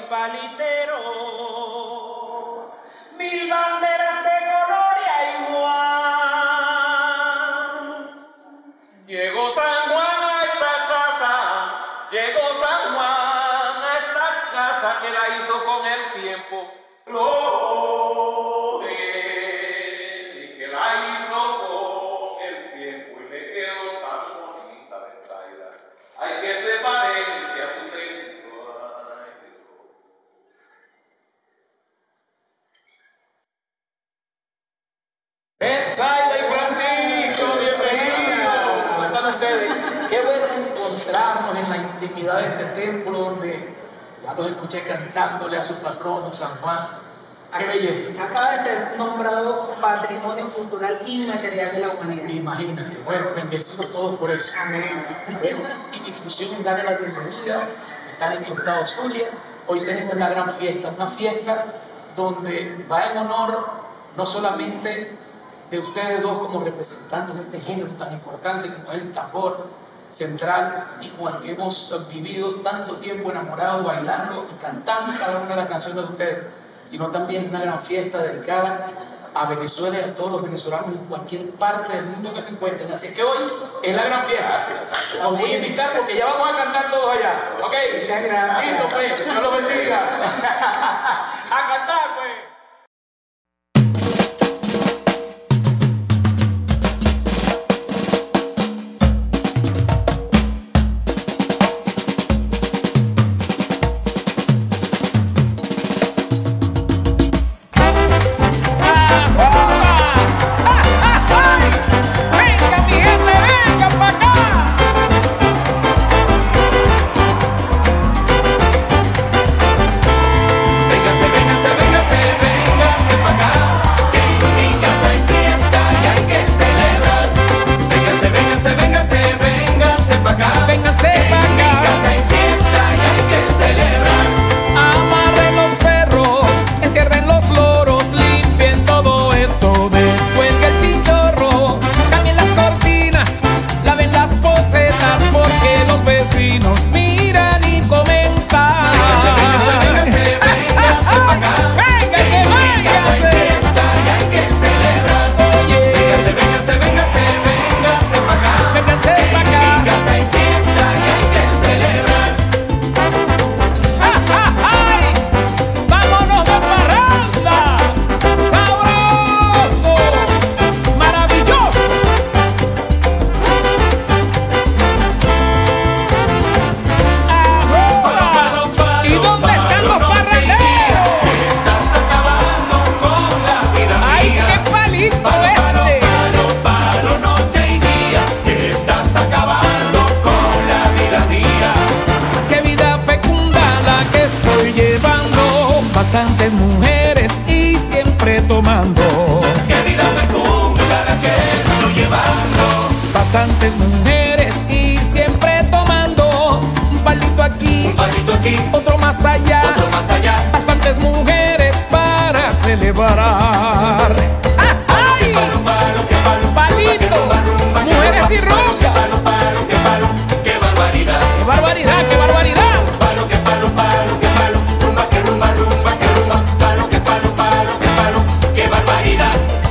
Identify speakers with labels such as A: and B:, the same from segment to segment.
A: paliteros, mil banderas de gloria igual. Llegó San Juan a esta casa, llegó San Juan a esta casa que la hizo con el tiempo. Que la hizo con el tiempo y le quedó tan bonita Betsaida. Hay que se parece a su templo. Betsaida y Francisco, bienvenidos. ¿Cómo están ustedes? Qué bueno encontrarnos en la intimidad de este templo donde ya los escuché cantándole a su patrono San Juan. ¡Qué belleza!
B: Acaba de ser nombrado Patrimonio Cultural Inmaterial de la Humanidad.
A: Imagínate, bueno, bendecidos todos por eso.
B: Amén.
A: Bueno, y mi función es darle la bienvenida. Están en el estado Zulia. Hoy tenemos la gran fiesta, una fiesta donde va en honor no solamente de ustedes dos como representantes de este género tan importante como es el tambor central y con el que hemos vivido tanto tiempo enamorados, bailando y cantando cada una de las canciones de ustedes, sino también una gran fiesta dedicada a Venezuela y a todos los venezolanos en cualquier parte del mundo que se encuentren. Así que hoy es la gran fiesta. Los voy a invitar porque ya vamos a cantar todos allá. ¿Ok?
B: Muchas gracias.
A: Listo, pues. Dios los bendiga. A cantar, pues.
C: Bastantes mujeres y siempre tomando.
D: ¡Qué vida fecunda la que estoy llevando!
C: Bastantes mujeres y siempre tomando. Un palito aquí, otro más allá, bastantes mujeres para celebrar.
D: ¡Ay! ¡Qué palo,
C: palito! Mujeres y rumba.
D: ¡Qué palo, qué barbaridad!
C: ¡Qué barbaridad, qué barbaridad!
D: ¡Palo, qué palo, qué palo! ¡Rumba, que rumba, que rumba! ¡Palo, qué palo, qué barbaridad!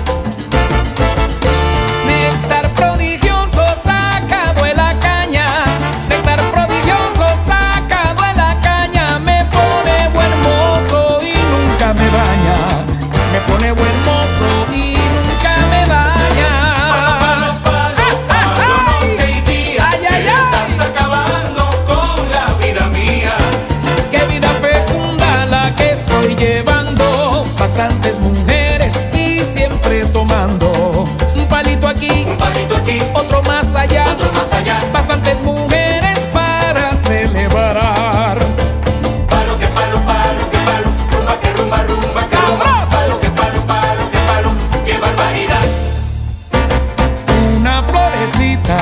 C: Néctar prodigioso sacado de la caña. Néctar prodigioso sacado de la caña. Me pone buen mozo y nunca me daña. Me pone buen mozo y nunca me daña.
D: Palo, noche y día.
C: Ay, ay, ay.
D: Estás acabando con la vida mía.
C: Qué vida fecunda la que estoy llevando. Bastantes mujeres y siempre tomando. Un palito aquí, otro más allá, bastantes mujeres para celebrar.
D: Palo, qué palo, rumba, que rumba, que rumba. Palo, qué palo, qué barbaridad.
C: Una florecita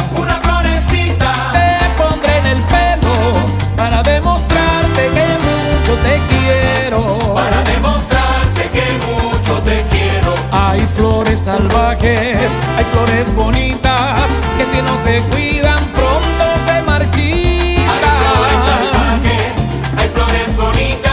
C: te pondré en el pelo para demostrarte que mucho te quiero. Hay flores salvajes, hay flores bonitas que si no se cuidan pronto se marchitan.
D: Hay flores salvajes, hay flores bonitas.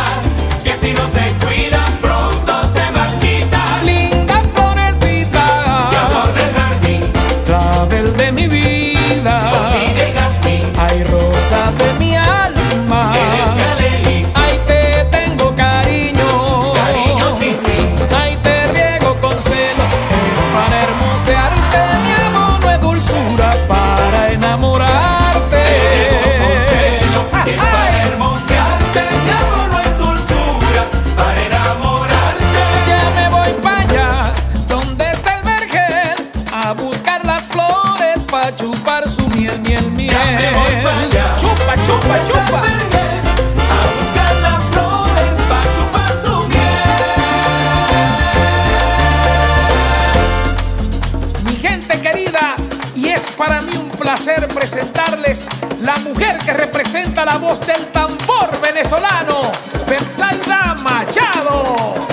C: presentarles la mujer que representa la voz del tambor venezolano, Betsaida Machado.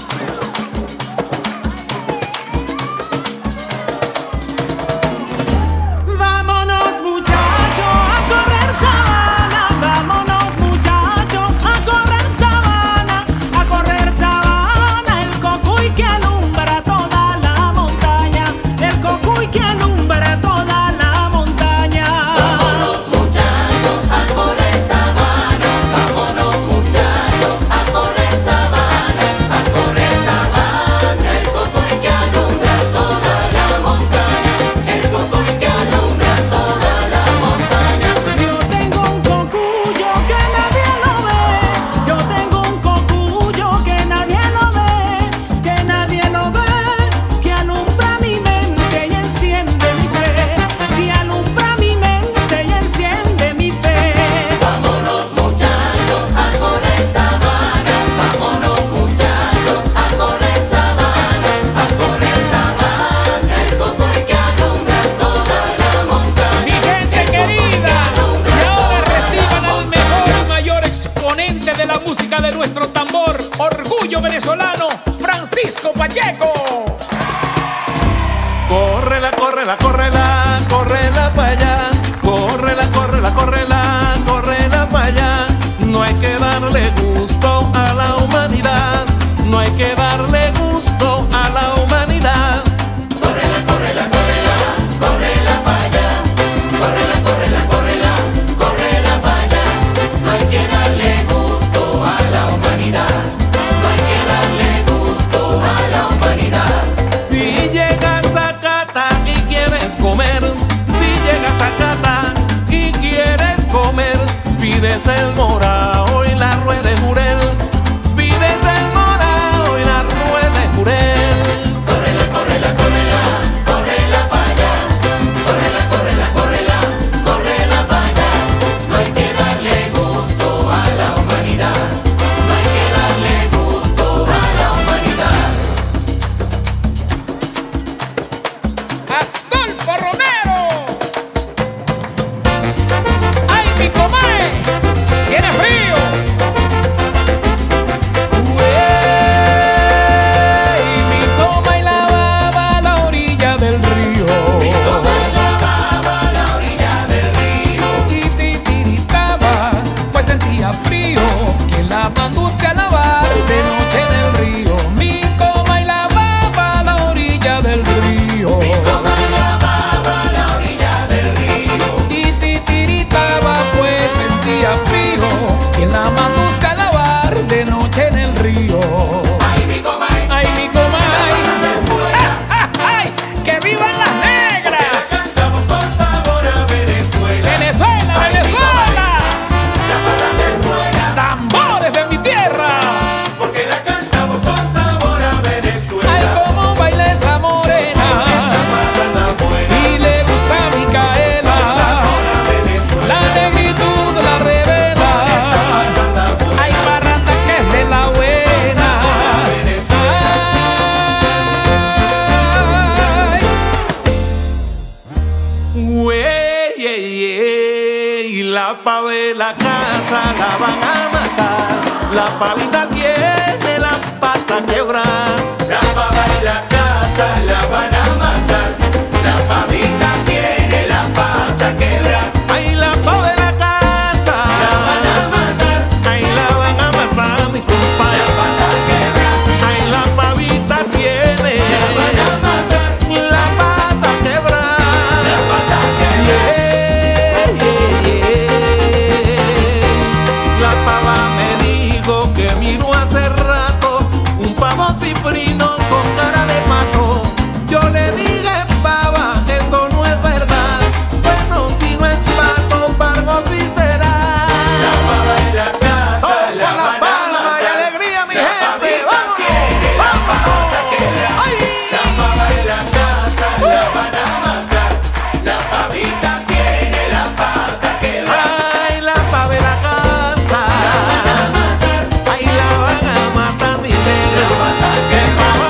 C: De la música de nuestro tambor, orgullo venezolano, Francisco Pacheco.
E: Córrela, córrela, córrela, córrela pa' allá. Córrela, córrela, córrela, córrela pa' allá. No hay que darle gusto a la humanidad. No hay que darle gusto a la humanidad.
D: Córrela, córrela, córrela, córrela pa' allá. Córrela, córrela, córrela, córrela pa' allá. No hay que darle gusto a la humanidad. No hay que darle gusto a la humanidad.
E: Si llegas a Cata y quieres comer, si llegas a Cata y quieres comer, pides el morao y la rueda de jurel. Pides el morao y la rueda de jurel.
D: Córrela, córrela, córrela, córrela pa' allá. Córrela, córrela, córrela, córrela pa' allá. No hay que darle gusto a la humanidad. No hay que darle gusto a la humanidad.
C: Astolfo Romero. ¡Ay, mi comadre! ¡Tiene frío! ¡Uey! Mi toma y la baba a la orilla del río.
D: Mi toma y la baba a la orilla del río.
C: Y titiritaba, pues sentía frío. Quien la mandó usted a lavar de noche en el río. Mi coma y la baba a la orilla del río.
D: Mi toma y la baba a la orilla del río.
C: Y titiritaba, pues sentía frío. Quien la mandó usted a lavar de noche en el río.
D: Ay, mi comay,
C: Ay, mi comay.
D: es buena.
C: ¡Ay! ¡Que vivan las
D: La
C: negras!
D: cantamos con sabor a Venezuela.
C: ¡Venezuela,
D: Ay, mi
C: Venezuela!
D: La parranda es buena.
C: ¡Tambores de mi tierra!
D: Porque la cantamos con sabor a Venezuela.
C: ¡Ay, cómo baila esa morena!
D: Esta parranda buena.
C: Y le gusta a Micaela.
D: Sabor a Venezuela.
C: La negritud la revela.
D: Esta parranda buena.
C: Hay parranda que es de la buena.
D: Sabor a Venezuela.
C: Ay.
E: Güey, y la pava de la casa la van a matar. La pavita tiene la pata quebrada.
D: La pava en la casa la van a matar. La pavita tiene la pata quebrada.
E: Ay, la pava de la casa
D: La van a matar.
E: ay, la van a matar, mi compadre.
D: La pata quebrada.
E: Ay, la pavita tiene
D: La van a matar.
E: la pata quebrada.
D: La pata quebrada.
E: La pava me dijo que miró hace rato un pavo cifrino con cara de pato. Yo le dije, pava, eso no es verdad. Bueno, si no es pato, pargo sí será.
D: La pava en la casa
E: ¡Oh,
D: la
E: con la
D: van a
E: palma y
D: matar.
E: alegría, mi
D: La
E: gente!
D: pavita
E: ¡Vamos!
D: tiene la pata quebrada.
E: ¡Ay!
D: La pava en la casa la van a matar. La pavita tiene la pata quebrada.
E: Ay, la pava de la casa.
D: La van a matar.
E: Ay, la van a matar, mi
D: La
E: negro.
D: pata
E: ¡Qué
D: quebrada.
E: pavo!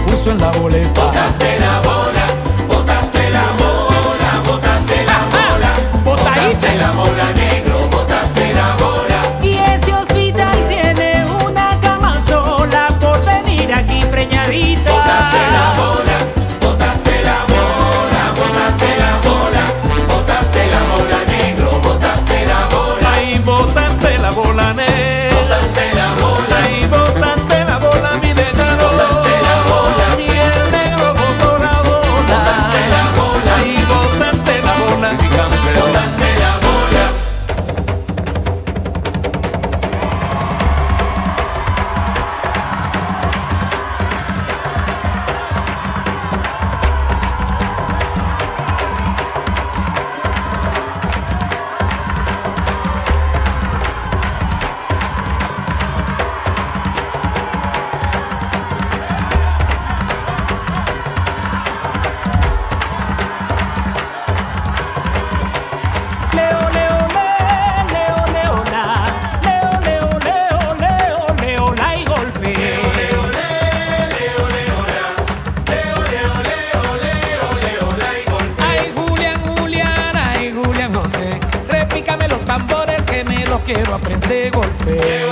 C: puso en la boleta.
D: Botaste la bola, botaste la bola, botaste la bola, botaste la bola, negro, botaste la bola.
F: Y ese hospital tiene una cama sola por venir aquí preñadita.
D: Botaste la bola, botaste la bola, botaste la bola, botaste la bola, negro, botaste la bola.
E: Ahí botaste la bola, negro.
D: Botaste la bola,
E: Ahí botaste la bola, mi negro.
D: botaste la bola,
E: Y el negro botó la bola.
D: botaste la bola,
E: Ahí botaste la bola, mi campeón.
D: botaste la bola.
F: Leo, leo, leo, leo, la. Leo, leo, leo, leo, leo, la y golpe.
C: Ay, Julián, Julián, ay, Julián José, repícame los tambores que me los quiero aprender golpe.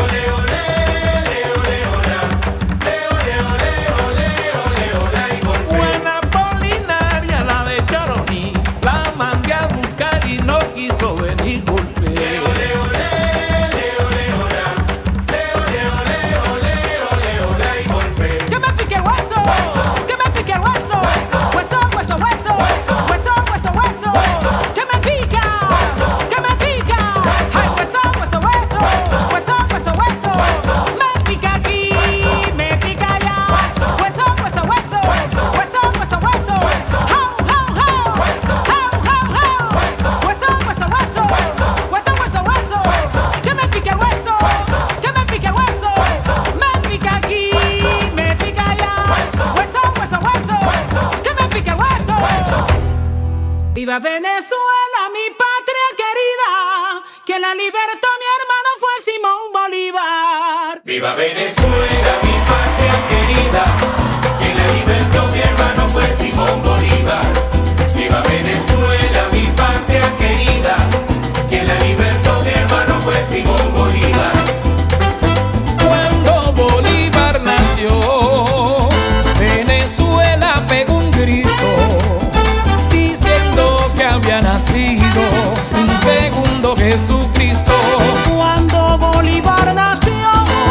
E: Buena Polinaria, la de Choroní, la mandé a buscar y no quiso venir golpe.
F: Que me pique hueso, que me pique hueso, hueso, hueso, hueso, hueso, hueso, hueso, que me pica, que me pica, ay, hueso, hueso, hueso, hueso, hueso, hueso, me pica aquí, me pica allá, hueso, hueso, hueso, hueso, hueso, hueso, how, how, how, how, how, how, hueso, hueso, hueso, hueso, hueso, hueso, que me pique hueso, que me pique hueso, me pica aquí, me pica allá, hueso, hueso, hueso, que me pique hueso. Viva Venezuela, mi patria querida, que la libertó mi hermano fue Simón Bolívar.
D: Viva Venezuela, mi patria querida, quien la libertó mi hermano fue Simón Bolívar. Viva Venezuela, mi patria querida, quien la libertó mi hermano fue Simón Bolívar.
C: Cuando Bolívar nació, Venezuela pegó un grito, diciendo que había nacido un segundo Jesucristo.
F: Cuando Bolívar nació,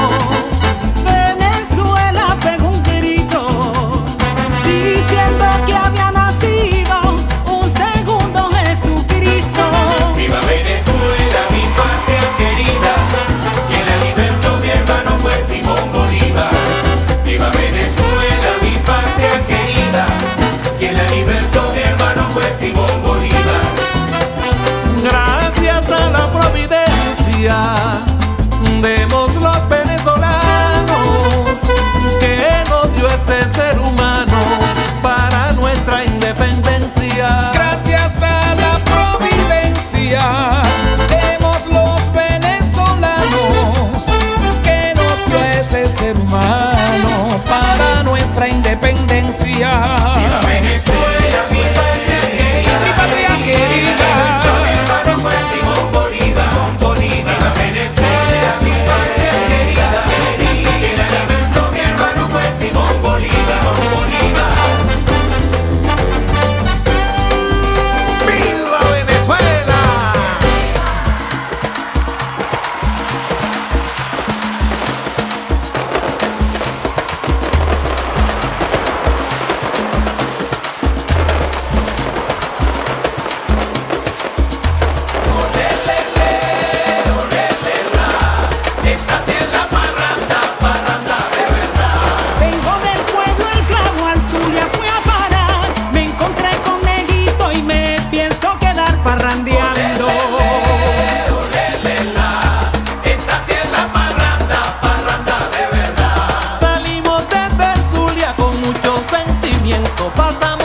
F: Venezuela pegó un grito, diciendo que había nacido un segundo Jesucristo.
D: Viva Venezuela, mi patria querida, quien la libertó mi hermano fue Simón Bolívar. Viva Venezuela, mi patria querida, quien la libertó mi hermano fue Simón Bolívar.
E: Gracias a la providencia demos los venezolanos que nos dio ese ser humano para nuestra independencia.
C: Gracias a la providencia, demos los venezolanos que nos dio ese ser humano para nuestra independencia.
D: Viva Venezuela, mi patria querida,
C: Mi patria querida.
D: mi hermano fue Simón Bolívar. Viva Venezuela, mi patria querida, quien la libertó mi hermano fue Simón Bolívar.
E: ¡Viva Venezuela! Pasamos